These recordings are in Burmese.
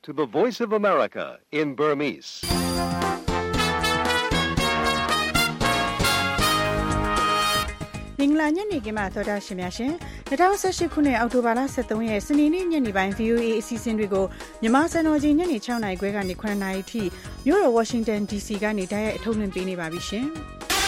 to the Voice of America in Burmese. ။မင်္ဂလာညနေခင်းပါသောတာရှင်များရှင်2018ခုနှစ်အောက်တိုဘာလ23ရက်စနေနေ့ညနေပိုင်း VOA အစီအစဉ်တွေကိုမြန်မာစံတော်ချိန်ညနေ6နာရီခွဲကနေ9နာရီထိမြို့တော် Washington DC ကနေတိုက်ရိုက်အထုတ်လွှင့်ပေးနေပါပြီရှင်။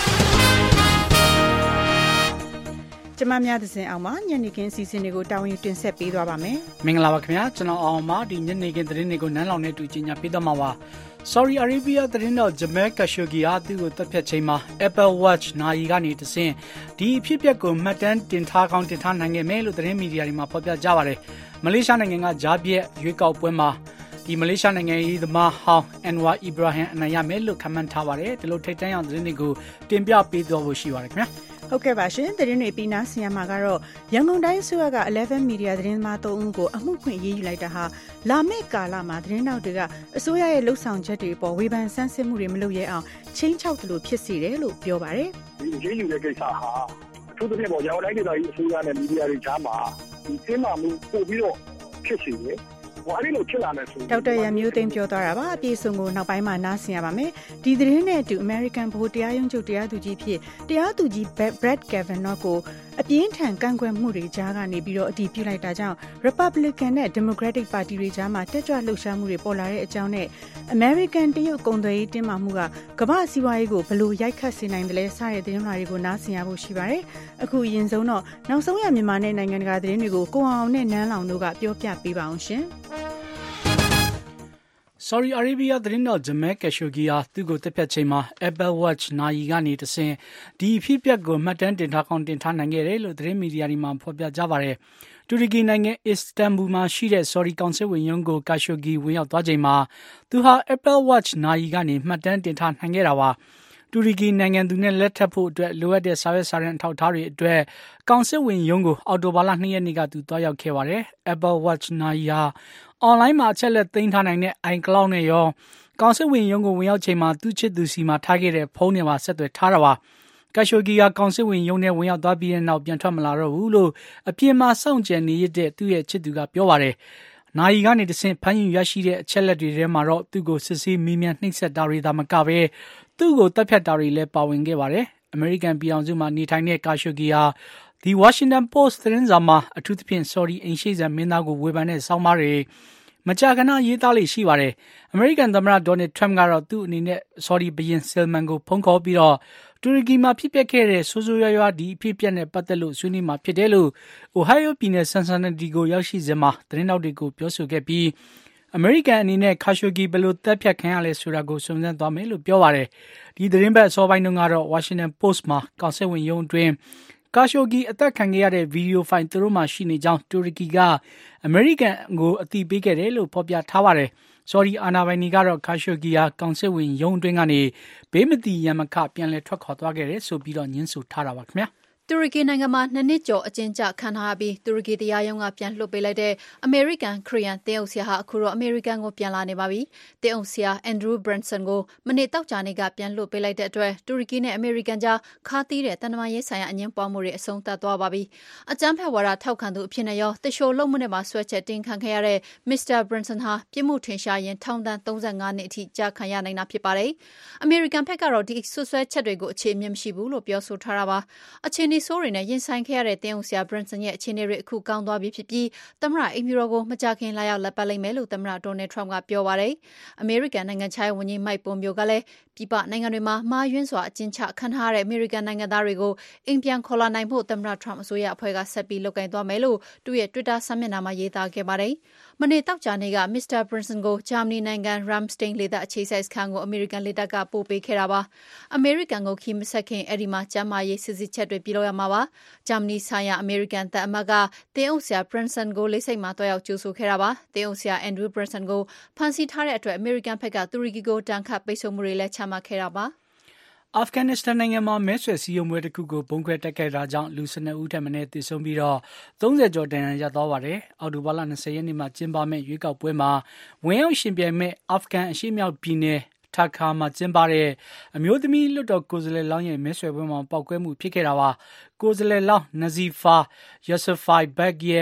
ကျမများသစဉ်အောင်မှာညနေခင်းအစီအစဉ်တွေကိုတာဝန်ယူတင်ဆက်ပေးသွားပါမယ်။မင်္ဂလာပါခင်ဗျာကျွန်တော်အောင်မှာဒီညနေခင်းသတင်းတွေကိုနန်းလောင်နဲ့တူကြီးညာပေးသွားမှာပါ။ Saudi Arabia သတင်းတော် Jamal Khashoggi ဟာသူ့ကိုတပ်ဖြတ်ချိန်မှာ Apple Watch နာရီကနေတဆင့်ဒီအဖြစ်အပျက်ကိုမှတ်တမ်းတင်ထားကောင်းတင်ထားနိုင်ခဲ့မယ်လို့သတင်းမီဒီယာတွေမှာဖော်ပြကြပါတယ်။မလေးရှားနိုင်ငံကဂျားပြက်ရွေးကောက်ပွဲမှာဒီမလေးရှားနိုင်ငံရေးသမားဟောင်း Anwar Ibrahim အနိုင်ရမယ်လို့ခန့်မှန်းထားပါတယ်။ဒီလိုထိပ်တန်းအောင်သတင်းတွေကိုတင်ပြပေးသွားဖို့ရှိပါတယ်ခင်ဗျာ။ဟုတ်ကဲ့ပါရှင်သတင်းတွေပြီးနားဆင်ရမှာကတော့ရန်ကုန်တိုင်းအစိုးရက11 Media သတင်းသမား3ဦးကိုအမှုခွင့်ရေးယူလိုက်တာဟာလာမယ့်ကာလမှာသတင်းတောက်တွေကအစိုးရရဲ့လှုပ်ဆောင်ချက်တွေပေါ်ဝေဖန်ဆန်းစစ်မှုတွေမလုပ်ရအောင်ချင်းချောက်သလိုဖြစ်စေတယ်လို့ပြောပါတယ်ဒီရေးယူတဲ့ကိစ္စဟာအထူးသဖြင့်ပေါ့ရန်ကုန်တိုင်းဒေသကြီးအစိုးရနဲ့မီဒီယာတွေကြားမှာဒီသင်းမှမှုပို့ပြီးတော့ဖြစ်စေတယ်အဲ့ဒီလိုဖြစ်လာမယ်ဆိုဒေါက်တာရန်မျိုးသိန်းပြောသွားတာပါအပြည့်အစုံကိုနောက်ပိုင်းမှာနားဆင်ရပါမယ်ဒီသတင်းနဲ့အတူ American ဗဟိုတရားရုံးချုပ်တရားသူကြီးဖြစ်တရားသူကြီး Brett Kavanaugh ကိုအပြင်းထန်ကန့်ကွက်မှုတွေကြားကနေပြီးတော့အတည်ပြုလိုက်တာကြောင့် Republican နဲ့ Democratic ပါတီတွေကြားမှာတက်ကြွလှုပ်ရှားမှုတွေပေါ်လာတဲ့အကြောင်းနဲ့ American တရုတ်ကုန်သွယ်ရေးတင်းမာမှုကကမ္ဘာစီးပွားရေးကိုဘယ်လိုရိုက်ခတ်စေနိုင်တယ်လဲစတဲ့သတင်းလာတွေကိုနားဆင်ရဖို့ရှိပါတယ်အခုအရင်ဆုံးတော့နောက်ဆုံးရမြန်မာနဲ့နိုင်ငံတကာသတင်းတွေကိုကိုအောင်နဲ့နန်းလောင်တို့ကပြောပြပေးပါအောင်ရှင် Saudi Arabia သတင်းတော် Jamal Khashoggi ဟာသူ့ကိုတပ်ဖြတ်ချိန်မှာ Apple Watch နာရီကနေတဆင့်ဒီအဖြစ်အပျက်ကိုမှတ်တမ်းတင်ထားကောင်းတင်ထားနိုင်ခဲ့တယ်လို့သတင်းမီဒီယာတွေမှာဖော်ပြကြပါတယ်။တူရကီနိုင်ငံအစ္စတန်ဘူလ်မှာရှိတဲ့ Saudi ကောင်စစ်ဝင်ရုံးကို Khashoggi ဝင်ရောက်သွားချိန်မှာသူဟာ Apple Watch နာရီကနေမှတ်တမ်းတင်ထားနိုင်ခဲ့တာပါ။တူရကီနိုင်ငံသူနဲ့လက်ထပ်ဖို့အတွက်လိုအပ်တဲ့စာရွက်စာတမ်းအထောက်အထားတွေအတွက်ကောင်စစ်ဝင်ရုံးကိုအော်တိုဘာလ2ရက်နေ့ကသူသွားရောက်ခဲ့ပါတယ်။ Apple Watch နာရီဟာအွန်လိုင်းမှာအချက်လက်သိမ်းထားနိုင်တဲ့ iCloud နဲ့ရောကောင်စစ်ဝင်ရုံးကိုဝင်ရောက်ချိန်မှာသူ့ချစ်သူစီမှာထားခဲ့တဲ့ဖုန်းနဲ့ပါဆက်သွယ်ထားတာပါ။ Khashoggi ကကောင်စစ်ဝင်ရုံးနဲ့ဝင်ရောက်သွားပြီးတဲ့နောက်ပြန်ထွက်မလာတော့ဘူးလို့အပြင်မှာစောင့်ကြံနေရတဲ့သူ့ရဲ့ချစ်သူကပြောပါတယ်။နာရီကနေတဆင့်ဖမ်းယူရရှိတဲ့အချက်လက်တွေထဲမှာတော့သူ့ကိုစစ်ဆေးမေးမြန်းနှိပ်စက်တာတွေသာမကပဲသူ့ကိုတပ်ဖြတ်တာတွေလည်းပါဝင်ခဲ့ပါတယ်။ American ပြည်အောင်စုမှာနေထိုင်တဲ့ Khashoggi ဟာThe Washington Post သတင်းစာမှာအထူးသဖြင့် Saudi အိမ်ရှိစံမင်းသားကိုဝေဖန်တဲ့ဆောင်းပါးတွေမကြာခဏရေးသားလေရှိပါတယ်။ American သမ္မတ Donald Trump ကတော့သူ့အနေနဲ့ Saudi ဘုရင် Salman ကိုဖုန်းခေါ်ပြီးတော့တူရကီမှာဖြစ်ပျက်ခဲ့တဲ့ဆိုးဆိုးရွားရွားဒီအဖြစ်အပျက်နဲ့ပတ်သက်လို့ဆွေးနွေးမှာဖြစ်တယ်လို့ Ohio ပြည်နယ် Cincinnati ကိုရောက်ရှိစဉ်မှာသတင်းတောက်တွေကိုပြောဆိုခဲ့ပြီးAmerican အနေနဲ့ Khashoggi ဘယ်လိုတပ်ဖြတ်ခံရလဲဆိုတာကိုစုံစမ်းသွားမယ်လို့ပြောပါတယ်။ဒီသတင်းပတ်အစောပိုင်းတုန်းကတော့ Washington Post မှာကောင်စစ်ဝင်ရုံးအတွင်းKhashoggi အသက်ခံခဲ့ရတဲ့ဗီဒီယိုဖိုင်သူတို့မှရှိနေကြောင်းတူရကီကအမေရိကန်ကိုအသိပေးခဲ့တယ်လို့ဖော်ပြထားပါတယ်။ Saudi အာဏာပိုင်တွေကတော့ Khashoggi ဟာကောင်စစ်ဝင်ရုံးအတွင်းကနေဘေးမတိရန်မခပြန်လည်ထွက်ခွာသွားခဲ့တယ်ဆိုပြီးတော့ညှင်းဆိုထားတာပါခင်ဗျာ။တူရကီနိုင်ငံမှာ2နှစ်ကျော်အကျဉ်းချခံထားရပြီးတူရကီတရားရုံးကပြန်လွှတ်ပေးလိုက်တဲ့အမေရိကန်ခရီးယန်သင်းအုပ်ဆရာဟာအခုတော့အမေရိကန်ကိုပြန်လာနေပါပြီ။သင်းအုပ်ဆရာ Andrew Branson ကိုမနေ့တောက်ကြနေ့ကပြန်လွှတ်ပေးလိုက်တဲ့အတွက်တူရကီနဲ့အမေရိကန်ကြားခါသီးတဲ့တန်တမာရေးဆိုင်ရာအငြင်းပွားမှုတွေအဆုံးသတ်သွားပါပြီ။အကြမ်းဖက်ဝါဒထောက်ခံသူအဖြစ်နဲ့ရောတရှိုလုံးမှုနဲ့မှာဆွဲချက်တင်ခံခဲ့ရတဲ့ Mr. Branson ဟာပြစ်မှုထင်ရှားရင်ထောင်ဒဏ်35နှစ်အထိကြာခံရနိုင်တာဖြစ်ပါတယ်။အမေရိကန်ဘက်ကတော့ဒီဆွဆွဲချက်တွေကိုအခြေအမြစ်မရှိဘူးလို့ပြောဆိုထားတာပါ။အခြေအနေဆိုးတွေနဲ့ရင်ဆိုင်ခဲ့ရတဲ့တင်းအုပ်ဆရာ Branson ရဲ့အခြေအနေတွေအခုကောင်းသွားပြီဖြစ်ပြီးသမ္မတအိမ်ဖြူတော်ကိုမကြာခင်လာရောက်လက်ပတ်လိမ့်မယ်လို့သမ္မတ Donald Trump ကပြောပါတယ်။အမေရိကန်နိုင်ငံခြားရေးဝန်ကြီး Mike Pompeo ကလည်းပြည်ပနိုင်ငံတွေမှာမှားယွင်းစွာအကျဉ်းချခံထားရတဲ့အမေရိကန်နိုင်ငံသားတွေကိုအိမ်ပြန်ခေါ်လာနိုင်ဖို့သမ္မတ Trump အစိုးရအဖွဲ့ကဆက်ပြီးလုပ်ကိုင်သွားမယ်လို့သူ့ရဲ့ Twitter စာမျက်နှာမှာရေးသားခဲ့ပါတယ်။မနေ့တောက်ကြနေ့က Mr. Branson ကိုဂျာမနီနိုင်ငံ Ramstein လေတပ်အခြေစိုက်စခန်းကိုအမေရိကန်လေတပ်ကပို့ပေးခဲ့တာပါ။အမေရိကန်ကိုခီးမဆက်ခင်အဲ့ဒီမှာကျန်းမာရေးစစ်ဆေးချက်တွေပြုလုပ်ရမှာပါ။ဂျာမနီဆိုင်ရာအမေရိကန်တပ်အမတ်ကတင်းအုပ်ဆရာ Branson ကိုလေးစိတ်မှာတွားရောက်ကြိုဆိုခဲ့တာပါ။တင်းအုပ်ဆရာ Andrew Branson ကိုဖမ်းဆီးထားတဲ့အတွက်အမေရိကန်ဘက်ကတူရကီကိုတန်ခတ်ပိတ်ဆို့မှုတွေလည်းချမှတ်ခဲ့တာပါ။အာဖဂန်နစ္စတန်နိုင်ငံမှာမဲဆွယ်စည်းရုံးပွဲတစ်ခုကိုဘုံခွဲတိုက်ခိုက်တာကြောင့်လူ12ဦးထက်မနည်းသေဆုံးပြီးတော့30ကျော်ဒဏ်ရာရသွားပါတယ်။အောက်တိုဘာလ20ရက်နေ့မှာကျင်းပမယ့်ရွေးကောက်ပွဲမှာဝင်ရောက်ရှင်ပြိုင်မဲ့အာဖဂန်အရှေ့မြောက်ပြည်နယ်ထာခါမှာကျင်းပတဲ့အမျိုးသမီးလွှတ်တော်ကိုယ်စားလှယ်လောင်းရဲ့မဲဆွယ်ပွဲမှာပောက်ကွဲမှုဖြစ်ခဲ့တာပါ။ကိုယ်စားလှယ်လောင်း Nazifa Yousafzai Beg ရဲ့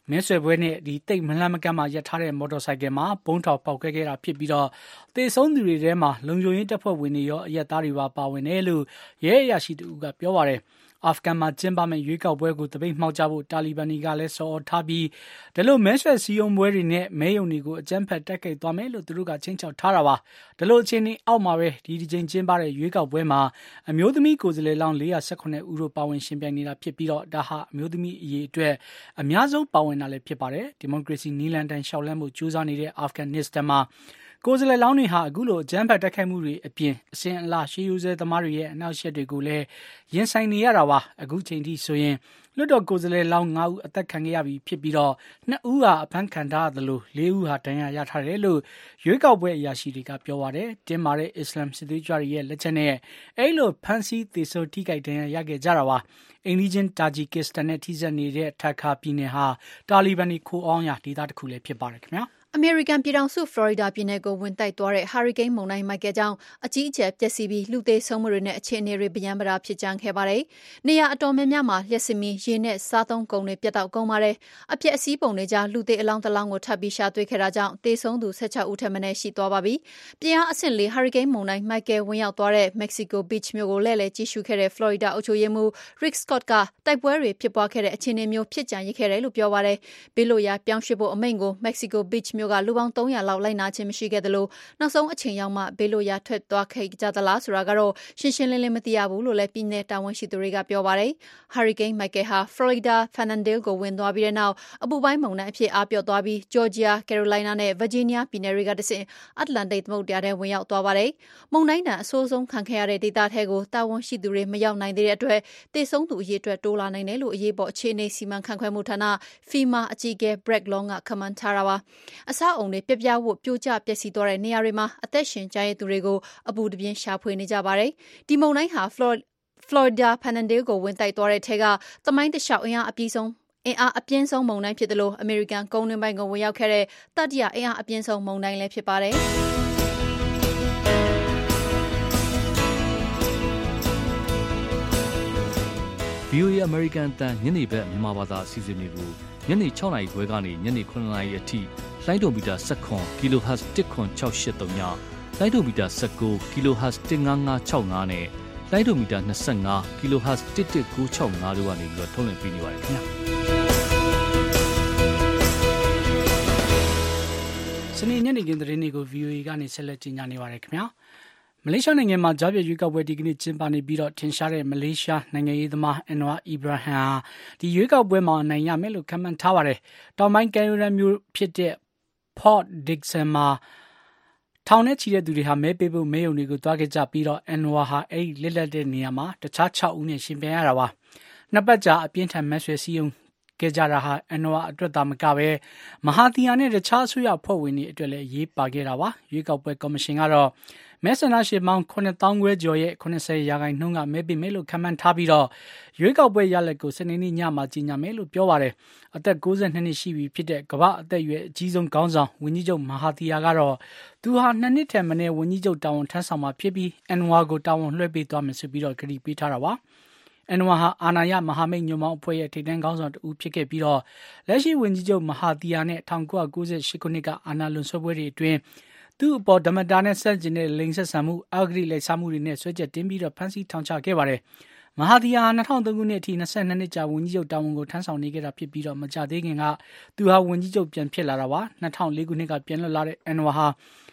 မဲဆွယ်ပွဲနဲ့ဒီတိတ်မလန့်မကန့်မှရပ်ထားတဲ့မော်တော်ဆိုင်ကယ်မှာပုံးထောက်ပေါက်ခဲ့တာဖြစ်ပြီးတော့သေဆုံးသူတွေထဲမှာလုံခြုံရေးတပ်ဖွဲ့ဝင်တွေရောအရက်သားတွေပါပါဝင်တယ်လို့ရဲအရာရှိတူကပြောပါတယ်အာဖဂန်မှာကျင်းပမယ့်ရွေးကောက်ပွဲကိုတပိတ်မှောက်ကြဖို့တာလီဘန်တွေကလည်းဆော်ထားပြီးဒါလို့မဲဆွယ်စည်းရုံးပွဲတွေနဲ့မဲယုံတွေကိုအကြမ်းဖက်တိုက်ခိုက်သွားမယ်လို့သူတို့ကချင်းချောက်ထားတာပါဒါလို့အချိန်นี้အောက်မှာပဲဒီချိန်ကျင်းပတဲ့ရွေးကောက်ပွဲမှာအမျိုးသမီးကိုယ်စားလှယ်လောင်း418ဦးတို့ပါဝင်ရှင်ပြိုင်နေတာဖြစ်ပြီးတော့ဒါဟာအမျိုးသမီးအရေးအတွက်အများဆုံးပါဝင်တာလည်းဖြစ်ပါတယ်ဒီမိုကရေစီနီလန်တိုင်းရှောက်လန်းမှုကြိုးစားနေတဲ့အာဖဂန်နစ္စတန်မှာကိုယ်စားလှယ်လောင်းတွေဟာအခုလိုဂျမ်ဖတ်တိုက်ခိုက်မှုတွေအပြင်အစဉ်အလာရှေးရိုးစဲသမားတွေရဲ့အနောက်ရှက်တွေကိုလည်းရင်ဆိုင်နေရတာပါအခုချိန်ထိဆိုရင်လွတ်တော်ကိုယ်စားလှယ်လောင်း9ဦးအသက်ခံခဲ့ရပြီးဖြစ်ပြီးတော့2ဦးဟာအဖမ်းခံထားရတယ်လို့4ဦးဟာဒဏ်ရာရထားတယ်လို့ရွေးကောက်ပွဲအရာရှိတွေကပြောပါတယ်တင်းမာတဲ့အစ္စလမ်စစ်သွေးကြွတွေရဲ့လက်ချက်နဲ့အဲ့လိုဖမ်းဆီးသေဆုံးထိခိုက်ဒဏ်ရာရခဲ့ကြတာပါအိန္ဒိယတာဂျီကစ္စတန်နဲ့ထိစပ်နေတဲ့ထက်ခါပြည်နယ်ဟာတာလီဘန်တွေခိုးအောင်ရဒေသတစ်ခုလည်းဖြစ်ပါတယ်ခင်ဗျာအမေရိကန်ပြည်ထောင်စုဖလော်ရီဒါပြည်နယ်ကိုဝင်တိုက်သွားတဲ့ဟာရီကိန်းမုန်တိုင်းမိုက်ကယ်ကြောင့်အကြီးအကျယ်ပျက်စီးပြီးလူသေဆုံးမှုတွေနဲ့အခြေအနေတွေဗျံပရာဖြစ်ကြမ်းခဲ့ပါတယ်။နေရာအတော်များများမှာလျှက်စစ်မီးရေနဲ့စားသုံးကုန်တွေပြတ်တောက်ကုန်ပါတယ်။အပြက်အစီးပုံတွေကြားလူသေအလောင်းတစ်လောင်းကိုထပ်ပြီးရှာတွေ့ခဲ့တာကြောင့်သေဆုံးသူ16ဦးထက်မနည်းရှိသွားပါပြီ။ပြင်းအားအဆင့်4ဟာရီကိန်းမုန်တိုင်းမိုက်ကယ်ဝင်ရောက်သွားတဲ့ Mexico Beach မြို့ကိုလဲလှယ်ကြည့်ရှုခဲ့တဲ့ဖလော်ရီဒါအုပ်ချုပ်ရေးမှူး Rick Scott ကတိုက်ပွဲတွေဖြစ်ပွားခဲ့တဲ့အခြေအနေမျိုးဖြစ်ကြံရခဲ့တယ်လို့ပြောပါတယ်။ဘေးလွတ်ရာပြောင်းရွှေ့ဖို့အမိန့်ကို Mexico Beach မြို့ကလူပေါင်း300လောက်လိုက်နာခြင်းမရှိခဲ့သလိုနောက်ဆုံးအချိန်ရောက်မှဘေးလွတ်ရာထွက်သွားခဲ့ကြသလားဆိုတာကတော့ရှင်းရှင်းလင်းလင်းမသိရဘူးလို့လည်းပြည်နယ်တာဝန်ရှိသူတွေကပြောပါတယ်။ Hurricane Michael ဟာ Florida Panhandle ကိုဝင်သွားပြီးတဲ့နောက်အပူပိုင်းမုန်တိုင်းအဖြစ်အားပျော့သွားပြီး Georgia, Carolina နဲ့ Virginia ပြည်နယ်တွေကတဆင့် Atlantic သမုဒ္ဒရာထဲဝင်ရောက်သွားပါတယ်။မုန်တိုင်းဒဏ်အဆိုးဆုံးခံခဲ့ရတဲ့ဒေသထဲကိုတာဝန်ရှိသူတွေမရောက်နိုင်သေးတဲ့အတွက်သေဆုံးသူအရေအတွက်တိုးလာနိုင်တယ်လို့အရေးပေါ်အခြေအနေစီမံခန့်ခွဲမှုဌာန FEMA အကြီးအကဲ Brett Long ကခန့်မှန်းထားတာပါ။အဆောက်အုံတွေပြဝတ်ပြိုကျပျက်စီးသွားတဲ့နေရာတွေမှာအသက်ရှင်ကျန်ရည်သူတွေကိုအပူတပြင်းရှာဖွေနေကြပါတယ်။ဒီမုန်တိုင်းဟာ Florida Panhandle ကိုဝင်တိုက်သွားတဲ့ထဲကသမိုင်းတစ်လျှောက်အင်အားအပြင်းဆုံးမုန်တိုင်းဖြစ်တယ်လို့အမေရိကန်ကုန်းတွင်းပိုင်းကိုဝင်ရောက်ခဲ့တဲ့တတိယအင်အားအပြင်းဆုံးမုန်တိုင်းလည်းဖြစ်ပါတယ်။ VOA American တန်ညနေဘက်မြန်မာဘာသာအစီအစဉ်တွေကိုညနေ6နာရီခွဲကနေညနေ9နာရီအထိလိုင်းဒိုမီတာ19 kHz 10683ညလိုင်းဒိုမီတာ19 kHz 15565နဲ့လိုင်းဒိုမီတာ25 kHz 11965တို့ကနေပြီးတော့ထုတ်လွှင့်ပေးနေပါတယ်ခင်ဗျာစနေညနေခင်းသတင်းတွေကို VOA ကနေဆက်လက်တင်ပြနေပါတယ်ခင်ဗျာမလေးရှားနိုင်ငံမှာကြားပြရွေးကောက်ပွဲဒီကနေ့ကျင်းပနေပြီးတော့ထင်ရှားတဲ့မလေးရှားနိုင်ငံရေးသမား Anwar Ibrahim ဟာဒီရွေးကောက်ပွဲမှာနိုင်ရမယ်လို့ခန့်မှန်းထားပါတယ်တောင်ပိုင်းကယ်ရိုရန်မြို့ဖြစ်တဲ့ Port Dickson မှာထောင်နဲ့ချီတဲ့သူတွေဟာမဲပေးဖို့မဲယုံတွေကိုတွားခဲ့ကြပြီးတော့ Anwar ဟာအဲ့ဒီလက်လက်တဲ့နေရာမှာတခြား6ဦးနဲ့ရှင်ပြိုင်ရတာပါနှစ်ပတ်ကြာအပြင်းထန်မဲဆွယ်စည်းရုံးခဲ့ကြတာဟာAnwarအတွက်သာမကပဲမဟာသီယာနဲ့တခြားအစိုးရဖွဲ့ဝင်တွေအတွက်လည်းရေးပါခဲ့တာပါရွေးကောက်ပွဲကော်မရှင်ကတော့မဲဆန္ဒရှင်ပေါင်း9,000 ခွဲကျော်ရဲ့80%ကမဲပေးမယ်လို့ခန့်မှန်းထားပြီးတော့ရွေးကောက်ပွဲရလဒ်ကိုစနေနေ့ညမှာကြေညာမယ်လို့ပြောပါတယ်အသက်62နှစ်ရှိပြီဖြစ်တဲ့ကမ္ဘာအသက်အရွယ်အကြီးဆုံးခေါင်းဆောင်ဝန်ကြီးချုပ်မဟာသီယာကတော့သူဟာ2နှစ်ထက်မနည်းဝန်ကြီးချုပ်တာဝန်ထမ်းဆောင်မှာဖြစ်ပြီးAnwarကိုတာဝန်လွှဲပေးသွားမယ်ဆိုပြီးတော့ကြေညာပေးထားတာပါAnwar ဟာအာဏာရမဟာမိတ်ညွန့်ပေါင်းအဖွဲ့ရဲ့ထိပ်တန်းခေါင်းဆောင်တဦးဖြစ်ခဲ့ပြီးတော့လက်ရှိဝန်ကြီးချုပ်မဟာသီယာနဲ့1998ခုနှစ်ကအာဏာလွန်ဆွဲပွဲတွေအတွင်းသူ့အပေါ်ဓမ္မတာနဲ့ဆက်ကျင်တဲ့လိင်ဆက်ဆံမှုအဂတိလိုက်စားမှုတွေနဲ့ဆွဲချက်တင်ပြီးတော့ဖမ်းဆီးထောင်ချခဲ့ပါတယ်။မဟာသီယာ2003ခုနှစ်အထိ22နှစ်ကြာဝန်ကြီးချုပ်တာဝန်ကိုထမ်းဆောင်နေခဲ့တာဖြစ်ပြီးတော့မကြသေးခင်ကသူဟာဝန်ကြီးချုပ်ပြန်ဖြစ်လာတာပါ2004ခုနှစ်ကပြန်လွတ်လာတဲ့Anwarဟာ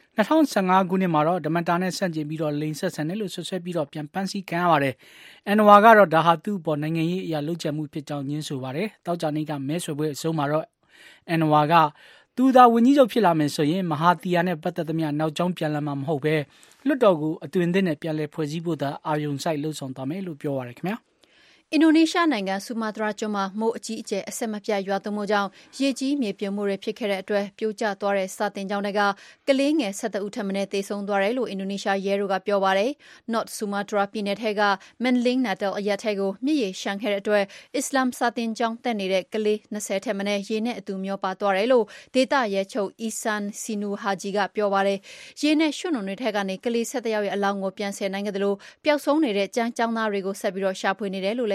2015ခုနှစ်မှာတော့ဓမ္မတာနဲ့ဆန့်ကျင်ပြီးတော့လိင်ဆက်ဆံတယ်လို့ဆွဆွဲပြီးတော့ပြန်ဖမ်းဆီးခံရပါတယ်။ Anwarကတော့ဒါဟာသူ့အပေါ်နိုင်ငံရေးအရာလုပ်ကြံမှုဖြစ်ကြောင်းညင်းဆိုပါတယ်။တောက်ကြနေ့ကမဲဆွယ်ပွဲအဆုံးမှာတော့Anwarကသူသာဝန်ကြီးချုပ်ဖြစ်လာမယ်ဆိုရင်မဟာသီယာနဲ့ပတ်သက်သမျှနောက်ကျောင်းပြန်လာမှာမဟုတ်ပဲလွှတ်တော်ကိုအသွင်သစ်နဲ့ပြန်လည်ဖွဲ့စည်းဖို့သာအာရုံစိုက်လှုံ့ဆော်သွားမယ်လို့ပြောပါရခင်ဗျာအင်ဒိုနီးရှားနိုင်ငံဆူမာတရာကျွန်းမှာမိုးအကြီးအကျယ်အဆက်မပြတ်ရွာသွန်းမှုကြောင့်ရေကြီးမြေပြိုမှုတွေဖြစ်ခဲ့တဲ့အတွက်ပြိုကျသွားတဲ့စာတင်ကျောင်းတွေကကလေးငယ်17ဦးထပ်မံသေဆုံးသွားတယ်လို့အင်ဒိုနီးရှားရဲတို့ကပြောပါတယ်။ North Sumatra ပြည်နယ်ထဲက Manling Natal အရပ်ထဲကိုမြစ်ရေရှမ်းခဲ့တဲ့အတွက်အစ္စလာမ်စာတင်ကျောင်းတက်နေတဲ့ကလေး20ထက်မနည်းရေနဲ့အတူမျောပါသွားတယ်လို့ဒေသရဲချုပ် Ihsan Sinu Haji ကပြောပါတယ်။ရေနဲ့ရွှံ့နုံတွေထက်ကနေကလေး17ယောက်ရဲ့အလောင်းကိုပြန်ဆယ်နိုင်ခဲ့တယ်လို့ပျောက်ဆုံးနေတဲ့ကျောင်းသားတွေကိုဆက်ပြီးတော့ရှာဖွေနေတယ်လို့လည်း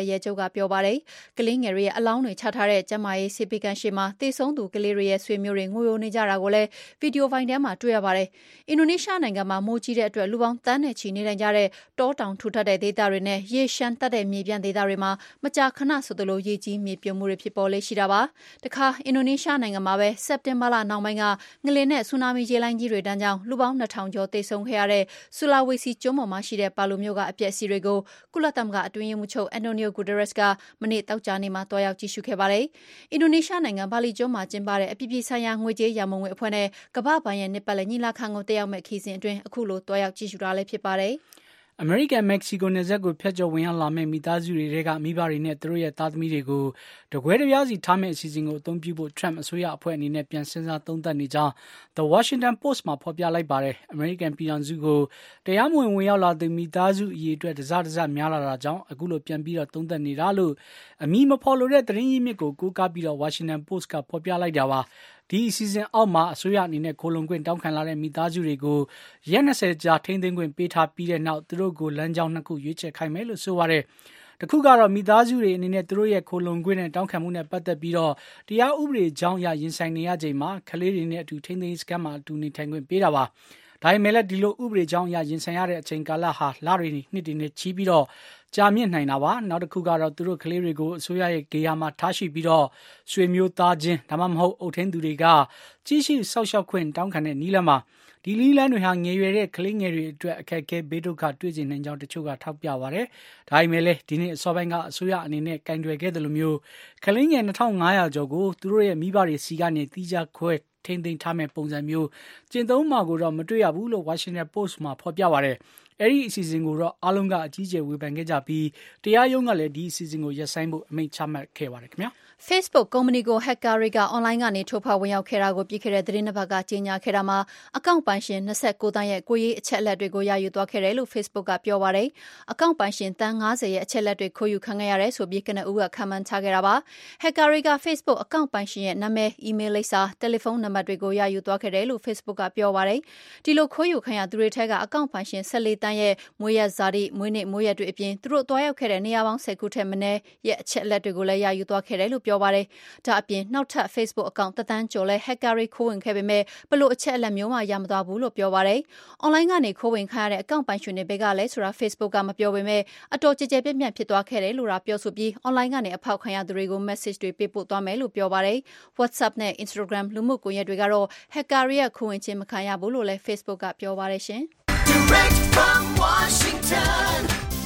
ရဲချုပ်ကပြောပါတယ်။ကလေးငယ်တွေရဲ့အလောင်းတွေချထားတဲ့ကျန်းမာရေးဆေးပေးခန်းရှိမှာတေဆုံးသူကလေးတွေရဲ့ဆွေမျိုးတွေငိုယိုနေကြတာကိုလည်းဗီဒီယိုဖိုင်ထဲမှာတွေ့ရပါတယ်။အင်ဒိုနီးရှားနိုင်ငံမှာမိုးကြီးတဲ့အတွက်လူပေါင်းတန်းနဲ့ချီနေနိုင်ကြတဲ့တောတောင်ထူထပ်တဲ့ဒေသတွေနဲ့ရေရှမ်းတက်တဲ့မြေပြန့်ဒေသတွေမှာမကြာခဏဆိုသလိုရေကြီးမြေပြိုမှုတွေဖြစ်ပေါ်လေရှိတာပါ။တခါအင်ဒိုနီးရှားနိုင်ငံမှာပဲစက်တင်ဘာလနောက်ပိုင်းကငလျင်နဲ့ဆူနာမီရေလှိုင်းကြီးတွေတန်းကြောင့်လူပေါင်း2000ကျော်သေဆုံးခဲ့ရတဲ့ဆူလာဝေစီကျွန်းပေါ်မှာရှိတဲ့ပါလိုမြို့ကအပျက်အစီးတွေကိုကုလသမဂ္ဂအတွင်းရေးမှူးချုပ်အန်တိုနီယိုဂူတရက်စ်ကမနေ့တောက်ကြနေ့မှာတွားရောက်ကြည့်ရှုခဲ့ပါတယ်။အင်ဒိုနီးရှားနိုင်ငံဘာလီကျွန်းမှာကျင်းပတဲ့အပြည်ပြည်ဆိုင်ရာငွေကြေးရန်ပုံငွေအဖွဲ့နဲ့ကမ္ဘာ့ဘဏ်ရဲ့နှစ်ပတ်လည်ညီလာခံကိုတက်ရောက်မဲ့ခီးစဉ်အတွင်းအခုလိုတွားရောက်ကြည့်ရှုတာလည်းဖြစ်ပါတယ်။အမေရိကန်မက္ကဆီကိုနယ်စပ်ကိုဖျက်ကျော်ဝင်ရောက်လာမယ့်မိသားစုတွေကမိဘတွေနဲ့သူတို့ရဲ့သားသမီးတွေကိုတကွဲတပြားစီထားမယ့်အစီအစဉ်ကိုအသုံးပြုဖို့ Trump အစိုးရအဖွဲ့အနေနဲ့ပြန်စဉ်းစားသုံးသပ်နေကြောင်း The Washington Post မှာဖော်ပြလိုက်ပါတယ်။အမေရိကန်ပြည်ထောင်စုကိုတရားမဝင်ဝင်ရောက်လာသူမိသားစုအရေအတွက်တစများလာတာကြောင့်အခုလိုပြန်ပြီးတော့သုံးသပ်နေတာလို့အမည်မဖော်လိုတဲ့သတင်းရင်းမြစ်ကိုကိုးကားပြီးတော့ Washington Post ကဖော်ပြလိုက်တာပါ။ဒီအစီအစဉ်အောက်မှာအစိုးရအနေနဲ့ခိုလုံခွင့်တောင်းခံလာတဲ့မိသားစုတွေကိုရက်20ကြာထိန်းသိမ်းခွင့်ပေးထားပြီးတဲ့နောက်သူတို့ကိုလမ်းကြောင်း2ခုရွေးချယ်ခိုင်းမယ်လို့ဆိုပါတယ်။တစ်ခုကတော့မိသားစုတွေအနေနဲ့သူတို့ရဲ့ခိုလုံခွင့်နဲ့တောင်းခံမှုနဲ့ပတ်သက်ပြီးတော့တရားဥပဒေကြောင်းအရရင်ဆိုင်နေရချိန်မှာကလေးတွေနဲ့အတူထိန်းသိမ်းစခန်းမှာအတူနေထိုင်ခွင့်ပေးတာပါ။ဒါပေမဲ့လည်းဒီလိုဥပဒေကြောင်းအရရင်ဆိုင်ရတဲ့အချိန်ကာလဟာလတွေနှစ်တွေနဲ့ချီးပြီးတော့ကြာမြင့်နိုင်တာပါနောက်တစ်ခုကတော့သူတို့ကလေးတွေကိုအစိုးရရဲ့ဂေဟာမှာထားရှိပြီးတော့ဆွေမျိုးသားချင်းဒါမှမဟုတ်အုပ်ထင်းသူတွေကကြီးရှိဆောက်ရှောက်ခွင့်တောင်းခံတဲ့နီးလမ်းမှာဒီနီးလမ်းတွေဟာငယ်ရွယ်တဲ့ကလေးငယ်တွေအတွက်အခက်အခဲဘေးဒုက္ခတွေ့စေနိုင်ကြောင်းတချို့ကထောက်ပြပါတယ်။ဒါပေမဲ့လည်းဒီနေ့အစောပိုင်းကအစိုးရအနေနဲ့ကင်တွယ်ခဲ့တယ်လို့မျိုးကလေးငယ်2500ကျော်ကိုသူတို့ရဲ့မိဘတွေစီကနေတီးခြားခွဲထိန်းသိမ်းထားမဲ့ပုံစံမျိုးကျင့်သုံးမှာကိုတော့မတွေ့ရဘူးလို့ Washington Post မှာဖော်ပြပါတယ်။အဲ့ဒီအစီအစဉ်ကိုတော့အားလုံးကအကြီးအကျယ်ဝေဖန်ခဲ့ကြပြီးတရားရုံးကလည်းဒီအစီအစဉ်ကိုရပ်ဆိုင်းဖို့အမိန့်ချမှတ်ခဲ့ပါတယ်ခင်ဗျာ။ Facebook ကုမ္ပဏီကိုဟက်ကာတွေက။ online ကနေထိုးဖောက်ဝင်ရောက်ခဲ့တာကိုပြီးခဲ့တဲ့သတင်းတစ်ပတ်ကကြေညာခဲ့တာမှာအကောင့်ပိုင်ရှင်29သန်းရဲ့ကိုယ်ရေးအချက်အလက်တွေကိုရယူသွားခဲ့တယ်လို့ Facebook ကပြောပါတယ်။အကောင့်ပိုင်ရှင်သန်း90ရဲ့အချက်အလက်တွေခိုးယူခံခဲ့ရတယ်ဆိုပြီးကနဦးကခန့်မှန်းထားခဲ့တာပါ။ဟက်ကာတွေက Facebook အကောင့်ပိုင်ရှင်ရဲ့နာမည်၊အီးမေးလ်လိပ်စာ၊တယ်လီဖုန်းနံပါတ်တွေကိုရယူသွားခဲ့တယ်လို့ Facebook ကပြောပါတယ်။ဒီလိုခိုးယူခံရသူတွေထဲကအကောင့်ပိုင်ရှင်14သန်းရဲ့မွေးရက်ဇာတိ၊မွေးနေ့မွေးရက်တွေအပြင်သူတို့သွားရောက်ခဲ့တဲ့နေရာပေါင်း10ခုထက်မနည်းရဲ့အချက်အလက်တွေကိုလည်းရယူသွားခဲ့တယ်လို့ပြောပါတယ်။ဒါအပြင်နောက်ထပ် Facebook အကောင့်1သန်းကျော်လဲဟက်ကာတွေခိုးဝင်ခဲ့ပေမဲ့ဘလို့အချက်အလက်မျိုးမှရမသွားဘူးလို့ပြောပါတယ်။ online ကနေခိုးဝင်ခံရတဲ့အကောင့်ပိုင်ရှင်တွေဘက်ကလည်းဆိုတာ Facebook ကမပြောပေမဲ့အတော်ကြည်ကြဲပြန့်ပြန့်ဖြစ်သွားခဲ့တယ်လို့ပြောဆိုပြီး online ကနေအဖောက်ခံရသူတွေကို message တွေပေးပို့သွားမယ်လို့ပြောပါတယ်။ WhatsApp နဲ့ Instagram လူမှုကွန်ရက်တွေကတော့ဟက်ကာတွေရဲ့ခိုးဝင်ခြင်းမခံရဘူးလို့လည်း Facebook ကပြောပါတယ်ရှင်။ Direct from Washington,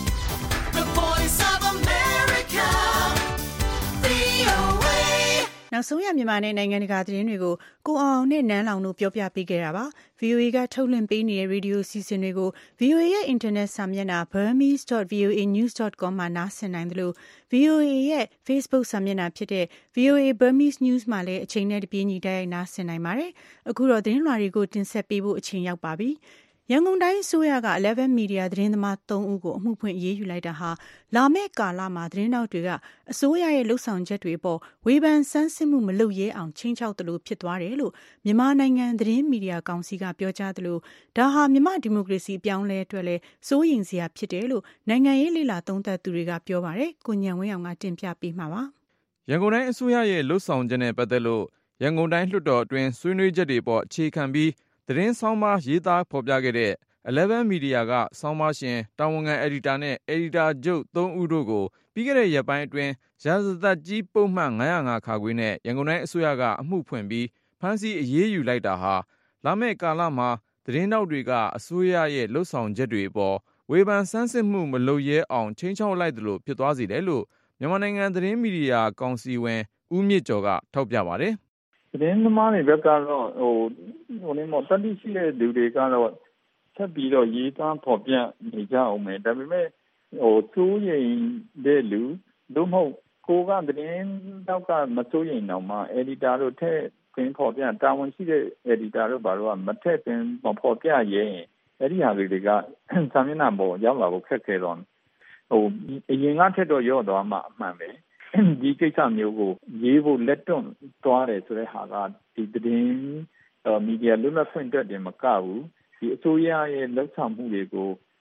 the voice of America, VOA နောက်ဆုံးရမြန်မာနဲ့နိုင်ငံတကာသတင်းတွေကိုကိုအောင်နဲ့နန်းလောင်တို့ပြောပြပေးခဲ့တာပါ။ VOA ကထုတ်လွှင့်ပေးနေတဲ့ရေဒီယိုစီစဉ်တွေကို VOA ရဲ့ internet စာမျက်နှာ burmese.voanews.com မှာနားဆင်နိုင်တယ်လို့ VOA ရဲ့ Facebook စာမျက်နှာဖြစ်တဲ့ VOA Burmese News မှာလည်းအချိန်နဲ့တပြေးညီတိုက်ရိုက်နားဆင်နိုင်ပါတယ်။အခုတော့သတင်းလွှာတွေကိုတင်ဆက်ပေးဖို့အချိန်ရောက်ပါပြီ။ရန်ကုန်တိုင်းအစိုးရက11 Media သတင်းသမား3ဦးကိုအမှုဖွင့်အရေးယူလိုက်တာဟာလာမယ့်ကာလမှာသတင်းတောက်တွေကအစိုးရရဲ့လှုပ်ဆောင်ချက်တွေအပေါ်ဝေဖန်ဆန်းစစ်မှုမလုပ်ရဲအောင်ချိန်ချောက်သလိုဖြစ်သွားတယ်လို့မြန်မာနိုင်ငံသတင်းမီဒီယာကောင်စီကပြောကြားသလိုဒါဟာမြန်မာဒီမိုကရေစီအပြောင်းလဲအတွက်လည်းစိုးရိမ်စရာဖြစ်တယ်လို့နိုင်ငံရေးလေ့လာသုံးသပ်သူတွေကပြောပါတယ်။ကိုညံဝင်းအောင်ကတင်ပြပေးမှာပါ။ရန်ကုန်တိုင်းအစိုးရရဲ့လှုပ်ဆောင်ချက်နဲ့ပတ်သက်လို့ရန်ကုန်တိုင်းလွှတ်တော်အတွင်းဆွေးနွေးချက်တွေပေါ်အခြေခံပြီးသတင်းဆောင်းပါးရေးသားဖော်ပြခဲ့တဲ့11 Media ကဆောင်းပါးရှင်တာဝန်ခံအယ်ဒီတာနဲ့အယ်ဒီတာချုပ်3ဦးတို့ကိုပြီးခဲ့တဲ့ရက်ပိုင်းအတွင်းရာဇသတ်ကြီးပုံမှန်905ခါခွေနဲ့ရန်ကုန်တိုင်းအစိုးရကအမှုဖွင့်ပြီးဖမ်းဆီးအရေးယူလိုက်တာဟာလာမယ့်ကာလမှာသတင်းတောက်တွေကအစိုးရရဲ့လှုပ်ဆောင်ချက်တွေအပေါ်ဝေဖန်ဆန်းစစ်မှုမလုပ်ရဲအောင်ချိန်ချောက်လိုက်သလိုဖြစ်သွားစေတယ်လို့မြန်မာနိုင်ငံသတင်းမီဒီယာကောင်စီဝင်ဦးမြင့်ကျော်ကထောက်ပြပါတယ်။သတင်းသမားတွေဘက်ကတော့တတိရှိတဲ့လူတွေကတော့ဆက်ပြီးတော့ရေးသားဖော်ပြနေကြအောင်မယ်ဒါပေမဲ့စိုးရိမ်တဲ့လူသို့မဟုတ်ကိုကသတင်းတောက်ကမစိုးရိမ်တော့မှအယ်ဒီတာတို့ထည့်သွင်းဖော်ပြတာဝန်ရှိတဲ့အယ်ဒီတာတို့ဘာလို့ကမထည့်သွင်းဖော်ပြရင်အဲ့ဒီဟာတွေကစာမျက်နှာပေါ်ရောက်လာဖို့ခက်ခဲတော့အရင်ကထက်တော့ရော့သွားမှအမှန်ပဲဒီကိစ္စမျိုးကိုရေးဖို့လက်တွန့်သွားတယ်ဆိုတဲ့ဟာကဒီသတင်းမီဒီယာလွတ်လပ်ခွင့်အတွက်တင်မကဘူးဒီအစိုးရရဲ့လက်ဆောင်မှုတွေကို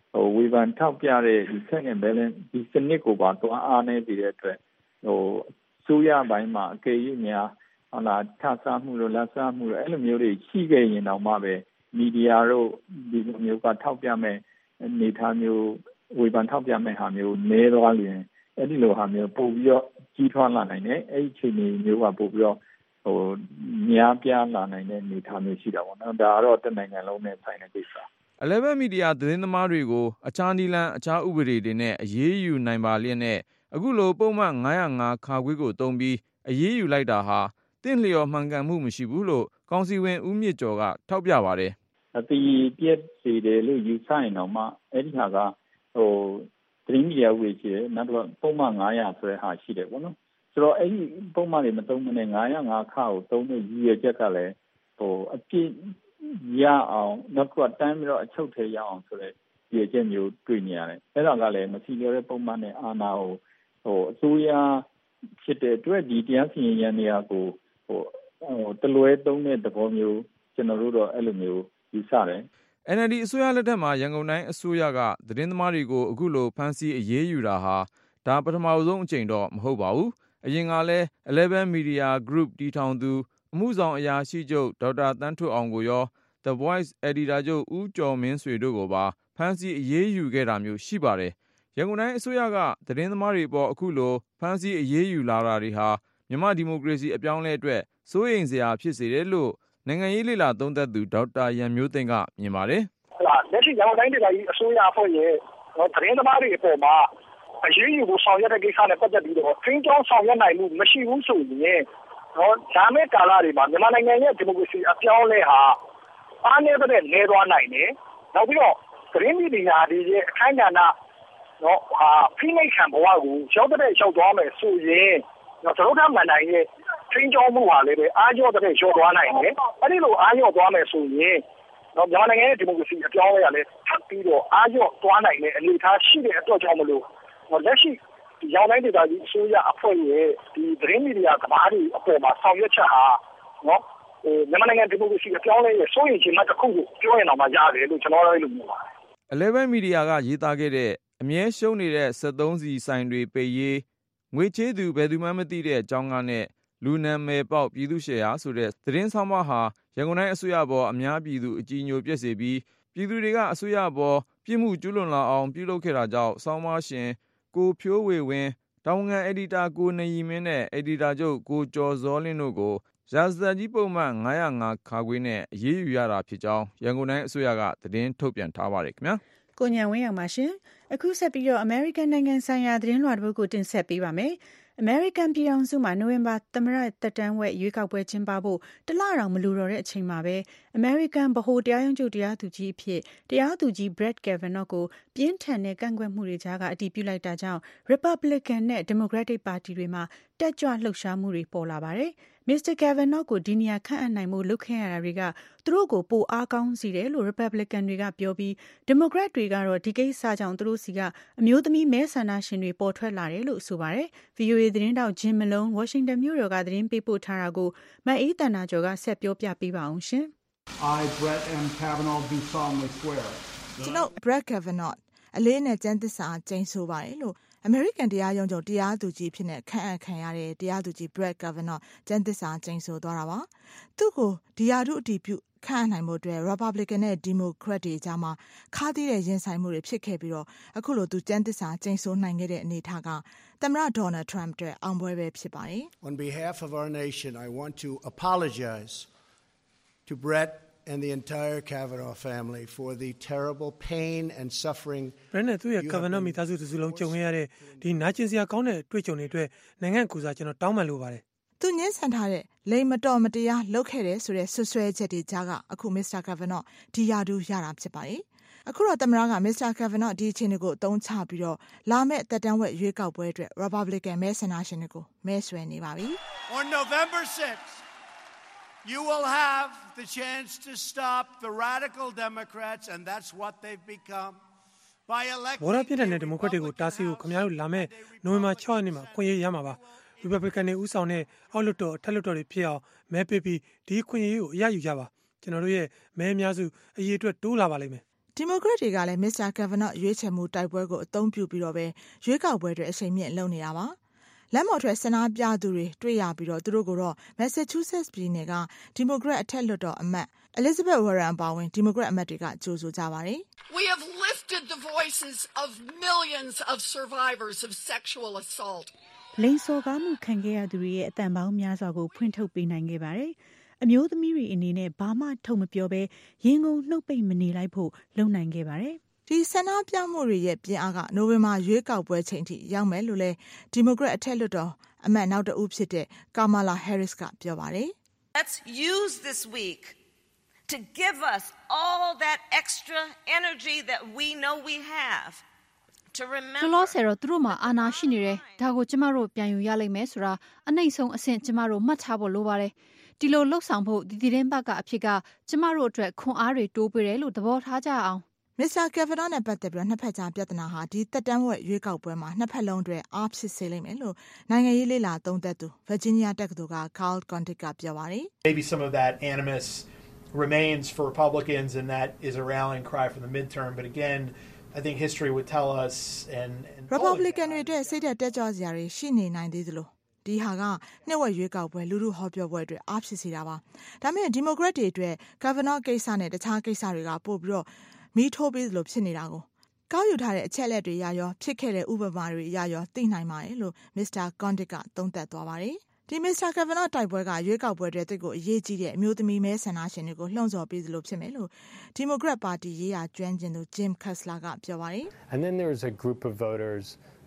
ဝေဖန်ထောက်ပြတဲ့ဒီ check and balance ဒီစနစ်ကိုပါသွားအားနေပြီးတဲ့အတွက်စိုးရပိုင်းမှာအကယ်၍များဟုတ်လားထဆားမှုလို့လက်စားမှုလို့အဲ့လိုမျိုးတွေရှိခဲ့ရင်တော့မှပဲမီဒီယာတို့ဒီလိုမျိုးကထောက်ပြမဲ့အနေထားမျိုးဝေဖန်ထောက်ပြမဲ့ဟာမျိုးနဲသွားလျင်အဲ့ဒီလိုဟာမျိုးပို့ပြီးတော့ကြီးထွားလာနိုင်တယ်အဲ့ဒီချိန်မျိုးကပို့ပြီးတော့များပြားလာနိုင်တဲ့အနေထားမျိုးရှိတာပေါ့နော်ဒါကတော့တနိုင်ငံလုံးနဲ့ဆိုင်တဲ့ကိစ္စ 11 Media သတင်းသမားတွေကိုအခြားနည်းလမ်းအခြားဥပဒေတွေနဲ့အရေးယူနိုင်ပါလျက်နဲ့အခုလိုပုံမှန်905ခါခွေးကိုတုံးပြီးအရေးယူလိုက်တာဟာတင့်လျော်မှန်ကန်မှုမရှိဘူးလို့ကောင်စီဝင်ဦးမြင့်ကျော်ကထောက်ပြပါတယ်အတီးပြည့်စီတယ်လို့ယူဆရင်တော့မှအဲ့ဒီဟာကသတင်းမီဒီယာဝေချေနောက်တော့ပုံမှန်900ဆိုတဲ့ဟာရှိတယ်ပေါ့နော်ဆိုတော့အဲ့ဒီပုံမှန်တွေမတုံးမနဲ့905ခါကိုတုံးတဲ့ရည်ရွယ်ချက်ကလည်းအပြည့်ရအောင်နောက်ကတန်းပြီးတော့အချုပ်ထဲရအောင်ဆိုတဲ့ရည်ရွယ်ချက်မျိုးတွေ့နေရတယ်အဲ့ဒါကလည်းမစီလျော်တဲ့ပုံမှန်နဲ့အာဏာကိုအစိုးရဖြစ်တဲ့အတွက်ဒီတရားစီရင်ရေးနေရာကိုတလွဲသုံးတဲ့သဘောမျိုးကျွန်တော်တို့တော့အဲ့လိုမျိုးယူဆတယ် NLD အစိုးရလက်ထက်မှာရန်ကုန်တိုင်းအစိုးရကသတင်းသမားတွေကိုအခုလိုဖမ်းဆီးအရေးယူတာဟာဒါပထမဆုံးအကြိမ်တော့မဟုတ်ပါဘူးအရင်ကလည်း11 Media Group တည်ထောင်သူအမှုဆောင်အရာရှိချုပ်ဒေါက်တာတန်းထွဋ်အောင်ကိုရော The Voice Editor ချုပ်ဦးကျော်မင်းဆွေတို့ကိုပါဖမ်းဆီးအရေးယူခဲ့တာမျိုးရှိပါတယ်ရန်ကုန်တိုင်းအစိုးရကသတင်းသမားတွေပေါ်အခုလိုဖမ်းဆီးအရေးယူလာတာတွေဟာမြန်မာဒီမိုကရေစီအပြောင်းအလဲအတွက်စိုးရိမ်စရာဖြစ်စေတယ်လို့နိုင်ငံရေးလေ့လာသုံးသပ်သူဒေါက်တာရန်မျိုးသိန်းကမြင်ပါတယ်လက်ရှိရန်ကုန်တိုင်းဒေသကြီးအစိုးရအဖွဲ့ရဲ့သတင်းသမားတွေအပေါ်မှာအရေးယူဖို့ဆောင်ရွက်တဲ့ကိစ္စနဲ့ပတ်သက်ပြီးတော့ထင်းကြောင်းဆောင်ရွက်နိုင်မှုမရှိဘူးဆိုရင်ဒါမဲ့ကာလတွေမှာမြန်မာနိုင်ငံရဲ့ဒီမိုကရေစီအပြောင်းအလဲဟာအားနည်းတဲ့လဲသွားနိုင်တယ်နောက်ပြီးတော့သတင်းမီဒီယာတွေရဲ့အခမ်းကဏ္ဍဖိနှိပ်ခံဘဝကိုရောက်တဲ့ရောက်သွားမယ်ဆိုရင်ကျွန်တော်တို့မှန်တိုင်းရဲ့ထင်းကြောင်းမှုဟာလည်းပဲအားကျော်တဲ့ရောသွားနိုင်တယ်အဲ့ဒီလိုအားကျော်သွားမယ်ဆိုရင်မြန်မာနိုင်ငံရဲ့ဒီမိုကရေစီအပြောင်းအလဲကလည်းထပ်ပြီးတော့အားကျော်သွားနိုင်တဲ့အနေအထားရှိတဲ့အတွက်ကြောင့်မလို့လက်ရှိရောင်းတိုင်းဒေသကြီးအစိုးရအဖွဲ့ရဲ့ဒီသတင်းမီဒီယာသမားတွေအပေါ်မှာဆောင်ရွက်ချက်ဟာမြန်မာနိုင်ငံဒီမိုကရေစီအပြောင်းအလဲရဲ့စိုးရိမ်ချင်မှတစ်ခုကိုပြောရင်တော့မှရတယ်လို့ကျွန်တော်လည်းလို့မြင်ပါတယ် 11 Media ကရေးသားခဲ့တဲ့အမြဲရှုံးနေတဲ့73စီဆိုင်တွေပိတ်ရေးငွေချေးသူဘယ်သူမှမသိတဲ့အကြောင်းကနဲ့လူနာမည်ပေါက်ပြည်သူရှယ်ယာဆိုတဲ့သတင်းဆောင်မဟာရန်ကုန်တိုင်းအစိုးရဘောအများပြည်သူအကြည်ညိုပြည့်စေပြီးပြည်သူတွေကအစိုးရဘောပြစ်မှုကျူးလွန်လာအောင်ပြုလုပ်ခဲ့တာကြောင့်ဆောင်းမရှင်ကိုဖြိုးဝေဝင်းတောင်ငံအက်ဒီတာကိုနေရီမင်းနဲ့အက်ဒီတာချုပ်ကိုကျော်စောလင်းတို့ကိုရာဇသတ်ကြီးပုံမှန်905ခါခွေးနဲ့အရေးယူရတာဖြစ်ကြောင်းရန်ကုန်တိုင်းအစိုးရကသတင်းထုတ်ပြန်ထားပါတယ်ခင်ဗျာကိုညံဝင်းအောင်ပါရှင်အခုဆက်ပြီးတော့ American နိုင်ငံဆိုင်ရာသတင်းလွှာတစ်ပုဒ်ကိုတင်ဆက်ပေးပါမယ်American ပြည်ထောင်စုမှာနိုဝင်ဘာသမ္မတသက်တမ်းဝက်ရွေးကောက်ပွဲကျင်းပဖို့တလတောင်မလိုတော့တဲ့အချိန်မှာပဲ American ဗဟိုတရားရုံးချုပ်တရားသူကြီးအဖြစ်တရားသူကြီး Brett Kavanaugh ကိုပြင်းထန်တဲ့ကန့်ကွက်မှုတွေကြားကအတည်ပြုလိုက်တာကြောင့် Republican နဲ့ Democratic ပါတီတွေမှာတက်ကြွလှုပ်ရှားမှုတွေပေါ်လာပါတယ်။ Mr. Kavanaugh ကိုဒီနေရာခန့်အပ်နိုင်မှုလုပ်ခဲ့ရတာတွေကသူတို့ကိုပိုအားကောင်းစေတယ်လို့ Republican တွေကပြောပြီး Democrat တွေကတော့ဒီကိစ္စကြောင့်သူတို့စီကအမျိုးသမီးမဲဆန္ဒရှင်တွေပေါ်ထွက်လာတယ်လို့ဆိုပါတယ်။ VOA သတင်းတောက် Jim Malone Washington မြို့တော်ကသတင်းပေးပို့ထားတာကိုမအေးတန်နာကျော်ကဆက်ပြောပြပေးပါအောင်ရှင်။ I Brett M Kavanaugh do solemnly swear ကျွန်တော် Brett Kavanaugh အလေးနဲ့ကျမ်းသစ္စာကျိန်ဆိုပါတယ်လို့American တရားရုံးချုပ်တရားသူကြီးဖြစ်တဲ့ခန့်အပ်ခံရတဲ့တရားသူကြီး Brett Kavanaugh ကျမ်းသစ္စာကျိန်ဆိုသွားတာပါ။သူ့ကိုဒီယာတုအတည်ပြုခန့်အပ်နိုင်မှုအတွက် Republican နဲ့ Democrat တွေကြားမှာခါးသီးတဲ့ရင်ဆိုင်မှုတွေဖြစ်ခဲ့ပြီးတော့အခုလိုသူကျမ်းသစ္စာကျိန်ဆိုနိုင်ခဲ့တဲ့အနေအထားကသမ္မတ Donald Trump အတွက်အောင်ပွဲပဲဖြစ်ပါတယ်။ On behalf of our nation, I want to apologize to Brett and the entire Kavanaugh family for the terrible pain and suffering. Brett နဲ့သူ့ရဲ့ Kavanaugh မိသားစုစုလုံးကြုံခဲ့ရတဲ့ဒီနာကျင်စရာကောင်းတဲ့တွေ့ကြုံတွေအတွက်နိုင်ငံကူစားကျွန်တော်တောင်းပန်လိုပါတယ်။သူညှင်းဆန်ထားတဲ့လိမ်မတော်မတရားလုပ်ခဲ့တဲ့ဆိုတဲ့ဆွဆွဲချက်တွေကြားကအခု Mr. Kavanaugh ဒီယာတုရတာဖြစ်ပါတယ်။အခုတော့သမ္မတက Mr. Kavanaugh ဒီအခြေအနေကိုအသုံးချပြီးတော့လာမယ့်သက်တမ်းဝက်ရွေးကောက်ပွဲအတွက် Republican မဲဆန္ဒရှင်တွေကိုမဲဆွယ်နေပါပြီ။ On November 6th, you will have the chance to stop the radical Democrats, and that's what they've become. By electing ဘောရပြတဲ့ဒီမိုကရက်တွေကိုတားဆီးဖို့ခင်ဗျားတို့လာမယ့်နိုဝင်ဘာ6ရက်နေ့မှာခွင့်ရရမှာပါ။ Republican တွေဥဆောင်တဲ့အောက်လွှတ်တော်အထက်လွှတ်တော်တွေဖြစ်အောင်မဲပေးပြီးဒီခွင့်ရကိုအရယူကြပါကျွန်တော်တို့ရဲ့မဲအများစုအရေးအတွက်တိုးလာပါလိမ့်မယ်ဒီဒီမိုကရက်တွေကလည်း Mr. Kavanaugh ရွေးချယ်မှုတိုက်ပွဲကိုအသုံးပြုပြီးတော့ပဲရွေးကောက်ပွဲတွေအချိန်မြင့်လုပ်နေတာပါလမ်းမော်ထွက်ဆန္ဒပြသူတွေတွေ့ရပြီးတော့သူတို့ကိုတော့ Massachusetts ပြည်နယ်ကဒီမိုကရက်အထက်လွှတ်တော်အမတ် Elizabeth Warren အပါအဝင်ဒီမိုကရက်အမတ်တွေကကြိုဆိုကြပါတယ် We have lifted the voices of millions of survivors of sexual assault. လိင်စော်ကားမှုခံခဲ့ရသူတွေရဲ့အသံပေါင်းများစွာကိုဖွင့်ထုတ်ပေးနိုင်ခဲ့ပါတယ်အမျိုးသမီးတွေအနေနဲ့ဘာမှထုတ်မပြောဘဲရင်ကုန်နှုတ်ပိတ်မနေလိုက်ဖို့လုပ်နိုင်ခဲ့ပါတယ်ဒီဆန္ဒပြမှုတွေရဲ့ပြင်းအားကနိုဝင်ဘာရွေးကောက်ပွဲချိန်ထိရောက်မယ်လို့လဲဒီမိုကရက်အထက်လွှတ်တော်အမတ်နောက်တဦးဖြစ်တဲ့ Kamala Harris ကပြောပါတယ် Let's use this week to give us all that extra energy that we know we have to remember လောဆယ်တော့သူတို့မှာအာဏာရှိနေတယ်ဒါကိုကျမတို့ပြန်ယူရလိမ့်မယ်ဆိုတာအနှိမ့်ဆုံးအဆင့်ကျမတို့မှတ်ထားဖို့လိုပါတယ်ဒီလိုလှုပ်ဆောင်ဖို့ဒီသတင်းပတ်ကအဖြစ်ကကျမတို့အတွက်ခွန်အားတွေတိုးပေးတယ်လို့သဘောထားကြအောင် Mr. Kavanaugh နဲ့ပတ်သက်ပြီးနှစ်ဖက်ကြားပြဿနာဟာဒီတက်တန်းဝက်ရွေးကောက်ပွဲမှာနှစ်ဖက်လုံးတွေအားဖြစ်စေလိမ့်မယ်လို့နိုင်ငံရေးလေ့လာသုံးသပ်သူ Virginia တက္ကသိုလ်က Carl Kondik ကပြောပါတယ် Maybe some of that animus remains for Republicans and that is a rallying cry for the midterm but again I think history would tell us and Republican တွေအတွက်စိတ်တက်ကြွစရာတွေရှိနေနိုင်သေးသလိုဒီဟာကနှစ်ဝက်ရွေးကောက်ပွဲလူထုဟောပြောပွဲအတွက်အားဖြစ်စေတာပါဒါပေမဲ့ Democrat တွေအတွက် Kavanaugh ကိစ္စနဲ့တခြားကိစ္စတွေကပို့ပြီးတော့မီးထိုးပြီးလို့ဖြစ်နေတာကိုကောက်ယူထားတဲ့အချက်လက်တွေရရောဖြစ်ခဲ့တဲ့ဥပမာတွေရရောသိနိုင်ပါတယ်လို့ Mr. Kondik ကသုံးသပ်သွားပါတယ်ဒီ Mr. Kavanaugh တိုက်ပွဲကရွေးကောက်ပွဲတွေတိတ်ကိုအရေးကြီးတဲ့အမျိုးသမီးမဲဆန္ဒရှင်တွေကိုလှုံ့ဆော်ပြီးလို့ဖြစ်မယ်လို့ Democrat ပါတီရေးရာကျွမ်းကျင်သူ Jim Kessler ကပြောပါတယ် And then there's a group of voters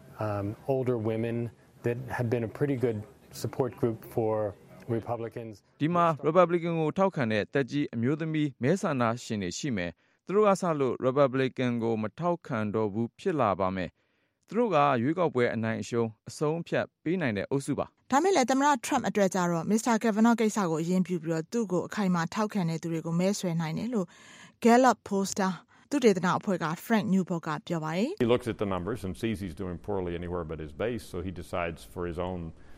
older women that have been a pretty good support group for Republicans ဒီမှာ Republican ကိုထောက်ခံတဲ့တက်ကြီးအမျိုးသမီးမဲဆန္ဒရှင်တွေရှိမယ်သူတို့ကဆလို့ Republican ကိုမထောက်ခံတော့ဘူးဖြစ်လာပါမယ်သူတို့ကရွေးကောက်ပွဲအနိုင်အရှုံးအဆုံးဖြတ်ပေးနိုင်တဲ့အုပ်စုပါဒါမဲ့လည်းသမ္မတ Trump အတွက်ကြတော့ Mr. Kavanaugh ကိစ္စကိုအရင်ပြုပြီးတော့သူ့ကိုအခိုင်အမာထောက်ခံတဲ့သူတွေကိုမဲဆွယ်နိုင်တယ်လို့ Gallup pollster သူတေသနအဖွဲ့က Frank Newport ကပြောပါတယ် He looks at the numbers and sees he's doing poorly anywhere but his base so he decides for his own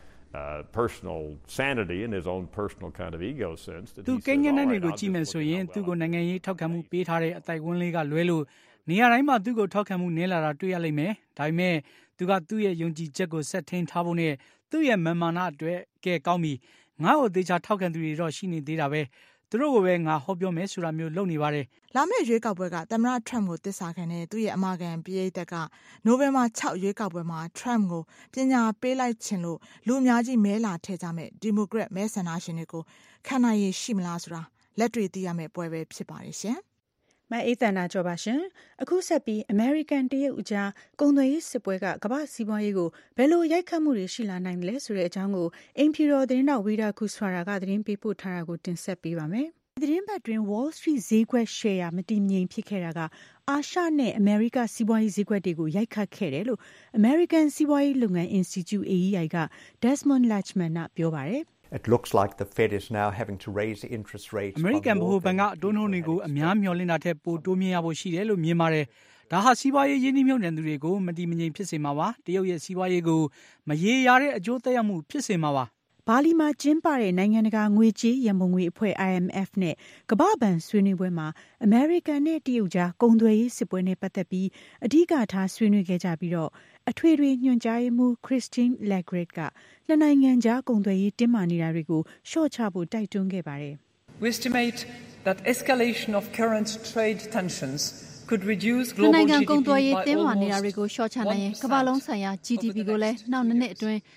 personal sanity and his own personal kind of ego sense that သူကိန်းဂဏန်းတွေကိုကြည့်မယ်ဆိုရင်သူကိုနိုင်ငံရေးထောက်ခံမှုပေးထားတဲ့အတိုက်အဝန်းလေးကလွဲလို့နေရာတိုင်းမှာသူကိုထောက်ခံမှုနည်းလာတာတွေ့ရလိမ့်မယ်ဒါပေမဲ့သူကသူ့ရဲ့ယုံကြည်ချက်ကိုဆက်ထိန်ထားဖို့နဲ့သူ့ရဲ့မာမာနအတွက်ကဲကောင်းပြီငါ့ကိုသေချာထောက်ခံသူတွေတော့ရှိနေသေးတာပဲသူတို့ကိုပဲငါဟောပြောမယ်ဆိုတာမျိုးလုပ်နေပါတယ်လာမယ့်ရွေးကောက်ပွဲကသမ္မတ Trump ကိုတစ္ဆာခံတဲ့သူ့ရဲ့အမကန်ပြည်အိတ်တက်ကနိုဝင်ဘာ6ရွေးကောက်ပွဲမှာ Trump ကိုပညာပေးလိုက်ခြင်းလို့လူအများကြီးမဲလာထည့်ကြမဲ့ Democrat မဲဆန္ဒရှင်တွေကိုခံနိုင်ရရှိမလားဆိုတာလက်တွေ့သိရမယ့်ပွဲပဲဖြစ်ပါတယ်ရှင်မအေးတနာကြောပါရှင်အခုဆက်ပြီး American တရုတ်အကြားကုန်သွယ်ရေးစစ်ပွဲကကမ္ဘာစီးပွားရေးကိုဘယ်လိုရိုက်ခတ်မှုတွေရှိလာနိုင်လဲဆိုတဲ့အကြောင်းကိုအင်ဖြူတော်သတင်းတော်ဝီဒါကူဆွာရာကသတင်းပေးပို့ထားတာကိုတင်ဆက်ပေးပါမယ်သတင်းပတ်တွင် Wall Street ဈေးကွက် share မတည်ငြိမ်ဖြစ်ခဲ့တာကအာရှနဲ့အမေရိကစီးပွားရေးဈေးကွက်တွေကိုရိုက်ခတ်ခဲ့တယ်လို့ American စီးပွားရေးလုပ်ငန်း Institute AEI က Desmond Lachman ကပြောပါတယ် It looks like the Fed is now having to raise interest rates. American ဗဟိုဘဏ်ကအတိုးနှုန်းတွေကိုအများမျှော်လင့်တာထက်ပိုတိုးမြင့်ရဖို့ရှိတယ်လို့မြင်ပါတယ်။ဒါဟာစီးပွားရေးရင်းနှီးမြှုပ်နှံသူတွေကိုမတည်မငြိမ်ဖြစ်စေမှာပါ။တရုတ်ရဲ့စီးပွားရေးကိုမရေရာတဲ့အကျိုးသက်ရောက်မှုဖြစ်စေမှာပါ။ဘာလီမှာကျင်းပတဲ့နိုင်ငံတကာငွေကြေးရန်ပုံငွေအဖွဲ့ IMF နဲ့ကမ္ဘာ့ဘဏ်ဆွေးနွေးပွဲမှာ American နဲ့တရုတ်ကြားကုန်သွယ်ရေးစစ်ပွဲနဲ့ပတ်သက်ပြီးအဓိကထားဆွေးနွေးခဲ့ကြပြီးတော့အထွေထွေညွှန်ကြားရေးမှူး Christine Lagarde ကနှစ်နိုင်ငံကြားကုန်သွယ်ရေးတင်းမာနေတာတွေကိုလျှော့ချဖို့တိုက်တွန်းခဲ့ပါတယ်။ We estimate that escalation of current trade tensions could reduce global GDP နိုင်ငံကုန်သွယ်ရေးတင်းမာနေတာတွေကိုလျှော့ချနိုင်ရင်ကမ္ဘာလုံးဆိုင်ရာ GDP ကိုလည်းနောက်နှစ်နှစ်အတွင်း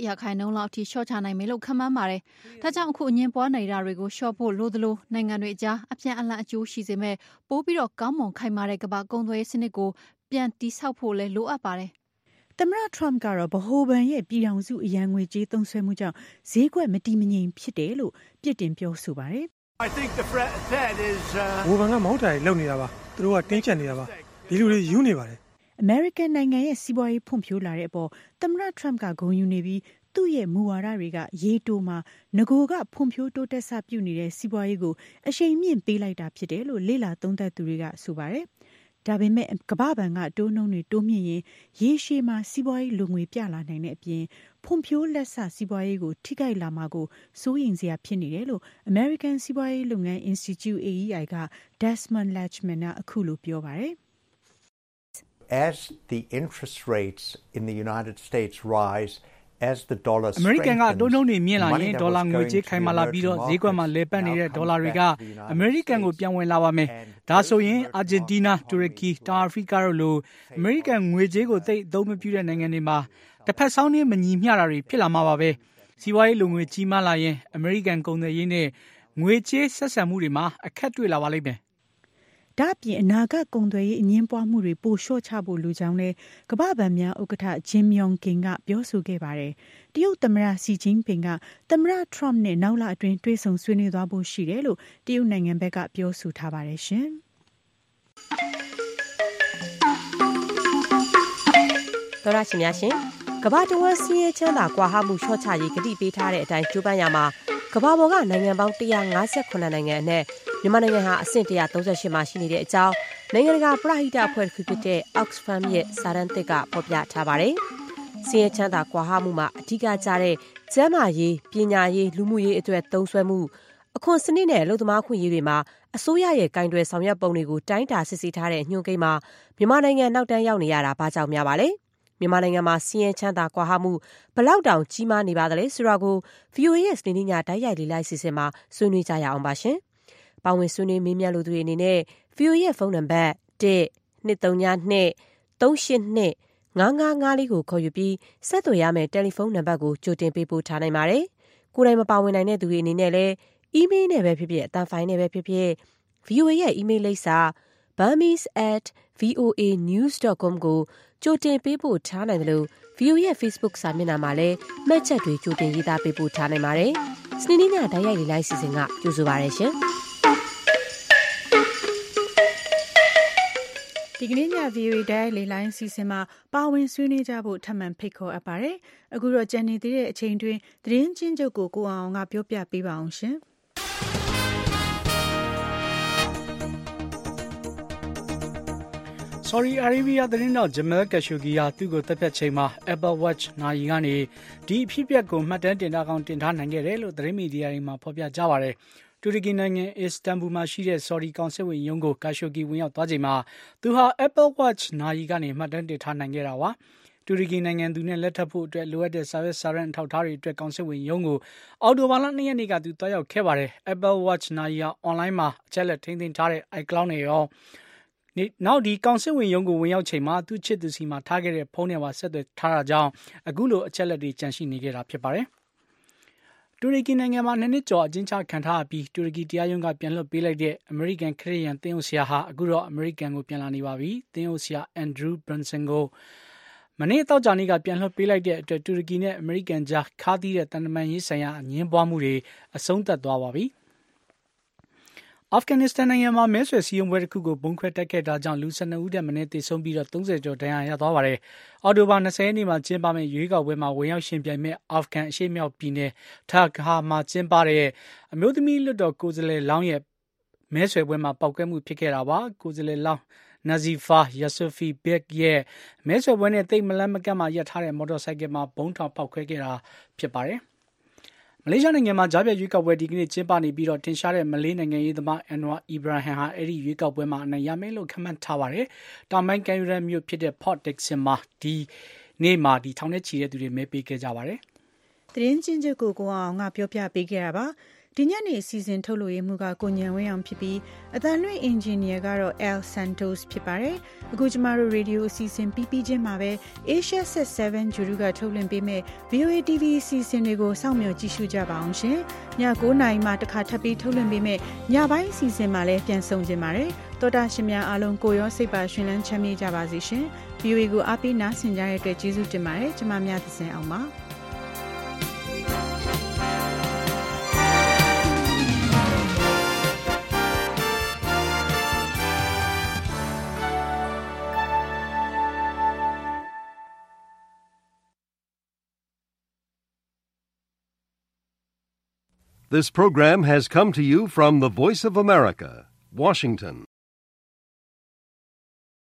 1% လောက်အထိလျှော့ချနိုင်မယ်လို့ခန့်မှန်းပါတယ်။ဒါကြောင့်အခုအငင်းပွားနေတာတွေကိုလျှော့ဖို့လိုသလိုနိုင်ငံတွေအကြားအပြန်အလှန်အကျိုးရှိစေမဲ့ပိုးပြီးတော့ကောင်းမွန်ခိုင်မာတဲ့ကမ္ဘာကုန်သွယ်ရေးစနစ်ကိုပြန်တည်ဆောက်ဖို့လည်းလိုအပ်ပါတယ်။သမ္မတ Trump ကတော့ဗဟိုဘဏ်ရဲ့ပြည်ထောင်စုအရန်ငွေကြေးသုံးစွဲမှုကြောင့်ဈေးကွက်မတည်မငြိမ်ဖြစ်တယ်လို့ပြစ်တင်ပြောဆိုပါတယ်။ I think the Fed is ဗဟိုဘဏ်ကမဟုတ်တာတွေလုပ်နေတာပါ။သူတို့ကတင်းကျပ်နေတာပါ။ဒီလူတွေယူနေပါတယ်။ American နိုင်ငံရဲ့စီးပွားရေးဖွံ့ဖြိုးလာတဲ့အပေါ်သမ္မတ Trump ကဂုဏ်ယူနေပြီးသူ့ရဲ့မူဝါဒတွေကရေတိုမှာငကိုကဖွံ့ဖြိုးတိုးတက်စပြုနေတဲ့စီးပွားရေးကိုအရှိန်မြင့်ပေးလိုက်တာဖြစ်တယ်လို့လေ့လာသုံးသပ်သူတွေကဆိုပါတယ်။ဒါပေမဲ့ကမ္ဘာဘဏ်ကတိုးနှုန်းတွေတိုးမြင့်ရင်ရေရှည်မှာစီးပွားရေးလူငွေပြလာနိုင်တဲ့အပြင်ဖွံ့ဖြိုးလက်ဆစီးပွားရေးကိုထိခိုက်လာမှာကိုစိုးရိမ်စရာဖြစ်နေတယ်လို့ American စီးပွားရေးလုပ်ငန်း Institute AEI က Desmond Lachman ကအခုလိုပြောပါတယ် As the interest rates in the United States rise as the dollar strengthens အမေရိကန်ကတိုးနှုန်းတွေမြင့်လာရင်ဒေါ်လာငွေကြေးခိုင်မာလာပြီးတော့ဈေးကွက်မှာလဲပတ်နေတဲ့ဒေါ်လာတွေကအမေရိကန်ကိုပြန်ဝင်လာပါမယ်ဒါဆိုရင်အာဂျင်တီးနားတူရကီတောင်အာဖရိကတို့လိုအမေရိကန်ငွေကြေးကိုသိပ်အသုံးမပြုတဲ့နိုင်ငံတွေမှာတစ်ဖက်ဆောင်းနဲ့မညီမျှတာတွေဖြစ်လာမှာပါပဲစီးပွားရေးလူငွေကြီးမားလာရင်အမေရိကန်ကုန်သွယ်ရေးနဲ့ငွေကြေးဆက်ဆံမှုတွေမှာအခက်တွေ့လာပါလိမ့်မယ်ဒါ့အပြင်အနာဂတ်ကုန်သွယ်ရေးအငင်းပွားမှုတွေပိုလျှော့ချဖို့လူကြောင်းလဲကမ္ဘာ့ဘဏ်များဥက္ကဋ္ဌဂျင်မြုံကင်ကပြောဆိုခဲ့ပါတယ်။တရုတ်သမ္မတစီကျင်းပင်ကသမ္မတထရမ့်နဲ့နောက်လအတွင်းတွေ့ဆုံဆွေးနွေးသွားဖို့ရှိတယ်လို့တရုတ်နိုင်ငံဘက်ကပြောဆိုထားပါတယ်ရှင်။သောရရှိများရှင်ကမ္ဘာတဝန်းစီးရဲချမ်းသာကွာဟမှုလျှော့ချရေးကတိပေးထားတဲ့အတိုင်းကျိုးပမ်းရမှာကမ္ဘာပေါ်ကနိုင်ငံပေါင်း158နိုင်ငံအနက်မြန်မာနိုင်ငံဟာအဆင့်138မှာရှိနေတဲ့အကြောင်းနိုင်ငံတကာပရဟိတအဖွဲ့တစ်ခုဖြစ်တဲ့ Oxfam ရဲ့စာတမ်းသစ်ကဖော်ပြထားပါတယ်။စီးရဲချမ်းသာကွာဟမှုမှာအဓိကကျတဲ့ကျန်းမာရေး၊ပညာရေး၊လူမှုရေးအတွက်သုံးစွဲမှုအခွန်စနစ်နဲ့အလုပ်သမားခွင့်ရေးတွေမှာအစိုးရရဲ့ကင်တွယ်ဆောင်ရွက်ပုံတွေကိုတိုင်းတာစစ်ဆေးထားတဲ့ညွှန်ကိန်းမှာမြန်မာနိုင်ငံနောက်တန်းရောက်နေရတာဘာကြောင့်များပါလဲ။မြန်မာနိုင်ငံမှာစီးရဲချမ်းသာကွာဟမှုဘလောက်တောင်ကြီးမားနေပါသလဲဆိုတာကို VOA ရဲ့စနေနေ့ညတိုက်ရိုက်လေးလိုက်စီစဉ်မှာဆွေးနွေးကြရအောင်ပါရှင်။ပါဝင်ဆွေးနွေးမေးမြန်းလို့သူတွေအနေနဲ့ VOA ရဲ့ဖုန်းနံပါတ် 1-232-382-5554 ကိုခေါ်ယူပြီးဆက်သွယ်ရမယ့်တယ်လီဖုန်းနံပါတ်ကိုကြိုတင်ပေးပို့ထားနိုင်ပါတယ်။ကိုယ်တိုင်မပါဝင်နိုင်တဲ့သူတွေအနေနဲ့လည်းအီးမေးလ်နဲ့ပဲဖြစ်ဖြစ်အသံဖိုင်နဲ့ပဲဖြစ်ဖြစ် VOA ရဲ့အီးမေးလ်လိပ်စာ burmese@voanews.com ကိုကြိုတင်ပေးပို့ထားနိုင်တယ်လို့ VOA ရဲ့ Facebook စာမျက်နှာမှာလည်းမှတ်ချက်တွေကြိုတင်ရေးသားပေးပို့ထားနိုင်ပါတယ်။စနေနေ့ညတိုက်ရိုက်လေးလိုက်စီစဉ်ကကြိုဆိုပါရရှင်။ဒီကနေ့ည VOA တိုက်လေးလိုင်းစီစဉ်မှာပါဝင်ဆွေးနွေးကြဖို့ထပ်မံဖိတ်ခေါ်အပ်ပါတယ်။အခုတော့ကြံနေသေးတဲ့အချိန်တွင်သတင်းချင်းချုပ်ကိုအောင်ကပြောပြပေးပါအောင်ရှင်။ Saudi Arabia သတင်းတော် Jamal Khashoggi ဟာသူ့ကိုတပ်ဖြတ်ချိန်မှာ Apple Watch နာရီကနေဒီအဖြစ်အပျက်ကိုမှတ်တမ်းတင်ထားနိုင်ခဲ့တယ်လို့သတင်းမီဒီယာတွေမှာဖော်ပြကြပါတယ်။တူရကီနိုင်ငံအစ္စတန်ဘူလ်မှာရှိတဲ့ Saudi ကောင်စစ်ဝန်ရုံးကို Khashoggi ဝင်ရောက်သွားချိန်မှာသူဟာ Apple Watch နာရီကနေမှတ်တမ်းတင်ထားနိုင်ခဲ့တာပါ။တူရကီနိုင်ငံသူနဲ့လက်ထပ်ဖို့အတွက်လိုအပ်တဲ့စာရွက်စာတမ်းအထောက်အထားတွေအတွက်ကောင်စစ်ဝန်ရုံးကိုအော်တိုဘာလ2 ရက်နေ့ကသူတွားရောက်ခဲ့ပါတယ်။ Apple Watch နာရီဟာ online မှာအချက်လက်ထိန်းသိမ်းထားတဲ့ iCloud နဲ့ရောနောက်ဒီကောင်စစ်ဝင်ရုံးကိုဝင်ရောက်ချိန်မှာသူ့ချစ်သူစီမှာထားခဲ့တဲ့ဖုန်းနဲ့ပါဆက်သွယ်ထားတာကြောင့်အခုလိုအချက်လက်တွေကျန်ရှိနေခဲ့တာဖြစ်ပါတယ်။တူရကီနိုင်ငံမှာ2နှစ်ကျော်အကျဉ်းချခံထားပြီးတူရကီတရားရုံးကပြန်လွှတ်ပေးလိုက်တဲ့အမေရိကန်ခရစ်ယာန်သင်းအုပ်ဆရာဟာအခုတော့အမေရိကန်ကိုပြန်လာနေပါပြီ။သင်းအုပ်ဆရာ Andrew Brunson ကိုမနေ့တောက်ကြနေ့ကပြန်လွှတ်ပေးလိုက်တဲ့အတွက်တူရကီနဲ့အမေရိကန်ကြားခါးသီးတဲ့တန်တမန်ရေးဆိုင်ရာအငြင်းပွားမှုတွေအဆုံးသတ်သွားပါပြီ။အာဖဂန်နစ္စတန်နိုင်ငံမှာမဲဆွယ်စည်းရုံးပွဲတစ်ခုကိုဘုံခွဲတိုက်ခဲ့တာကြောင့်လူ12ဦးထက်မနည်းသေဆုံးပြီးတော့30ကျော်ဒဏ်ရာရသွားပါတယ်။အော်တိုဘာ20ရက်နေ့မှာကျင်းပမယ့်ရွေးကောက်ပွဲမှာဝင်ရောက်ရှင်ပြိုင်မဲ့အာဖဂန်အရှေ့မြောက်ပြည်နယ်ထာဂါမှာကျင်းပတဲ့အမျိုးသမီးလွှတ်တော်ကိုယ်စားလှယ်လောင်းရဲ့မဲဆွယ်ပွဲမှာပောက်ကွဲမှုဖြစ်ခဲ့တာပါ။ကိုယ်စားလှယ်လောင်းNazifa Yusufi Beg ရဲ့မဲဆွယ်ပွဲနဲ့တိတ်မလန်းမကတ်မှရပ်ထားတဲ့မော်တော်ဆိုင်ကယ်မှာဘုံထောင်ပောက်ခွဲခဲ့တာဖြစ်ပါတယ်။မလေးရှားနိုင်ငံမှာကြားပြရွေးကောက်ပွဲဒီကနေ့ကျင်းပနေပြီးတော့တင်ရှားတဲ့မလေးနိုင်ငံရေးသမား Anwar Ibrahim ဟာအဲ့ဒီရွေးကောက်ပွဲမှာအနိုင်ရမယ်လို့ခန့်မှန်းထားပါတယ်။တောင်ပိုင်းကမ်းရိုးတန်းမြို့ဖြစ်တဲ့ Port Dickson မှာဒီနေ့မှာထောင်နဲ့ချီတဲ့သူတွေမဲပေးခဲ့ကြပါတယ်။သတင်းချင်းချုပ်ကိုအောင်ငါပြောပြပေးခဲ့တာပါ။ဒီညနေအစီအစဉ်ထုတ်လို့ရမှုကကိုညံဝင်းအောင်ဖြစ်ပြီးအတန်လွှင့်အင်ဂျင်နီယာကတော့ El Santos ဖြစ်ပါတယ်။အခုကျမတို့ရေဒီယိုအစီအစဉ်ပြီးချင်းမှာပဲ Asia Set 7 ဂျူရူကထုတ်လွှင့်ပေးမဲ့ VOA TV အစီအစဉ်တွေကိုစောင့်မျှော်ကြည့်ရှုကြပါအောင်ရှင်။ည9:00 နာရီမှတစ်ခါထပ်ပြီးထုတ်လွှင့်ပေးမဲ့ညပိုင်းအစီအစဉ်မှာလည်းပြန်ဆောင်ကြပါရစေ။တောတာရှင်များအားလုံးကိုရောစိတ်ပါရှင်လန်းချမ်းမြေ့ကြပါစေရှင်။ VOA ကိုအားပေးနားဆင်ကြတဲ့အတွက်ကျေးဇူးတင်ပါတယ်။ကျမများသစင်အောင်ပါ။ This program has come to you from the Voice of America, Washington.